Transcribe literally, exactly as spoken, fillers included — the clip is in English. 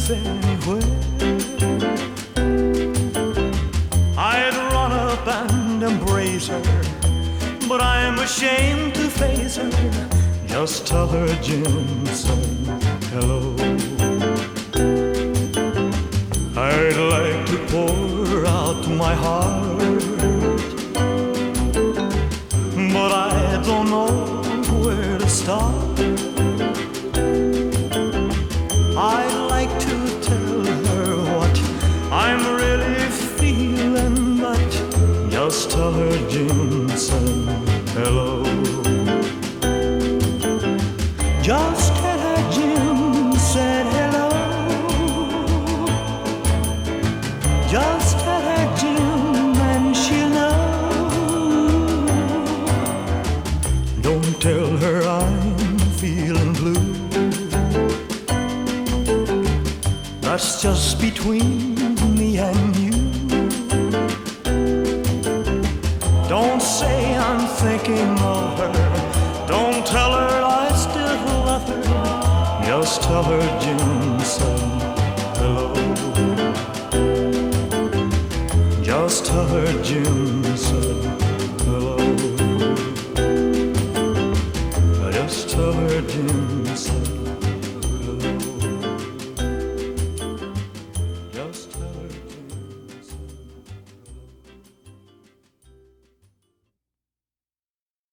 live anywhere. I'd run up and embrace her, but I'm ashamed to face her. Just tell her Jim said hello. I'd like to pour out my heart, but I don't know where to start. I'd like to tell her what I'm really feeling, but just tell her Jim said hello. Just tell her Jim said hello. Just tell her Jim and she'll know. Don't tell her I'm feeling blue. That's just between me and you. Don't say I'm thinking of her. Don't tell her I still love her. Just tell her Jim said hello. Just tell her Jim said hello. Just tell her Jim said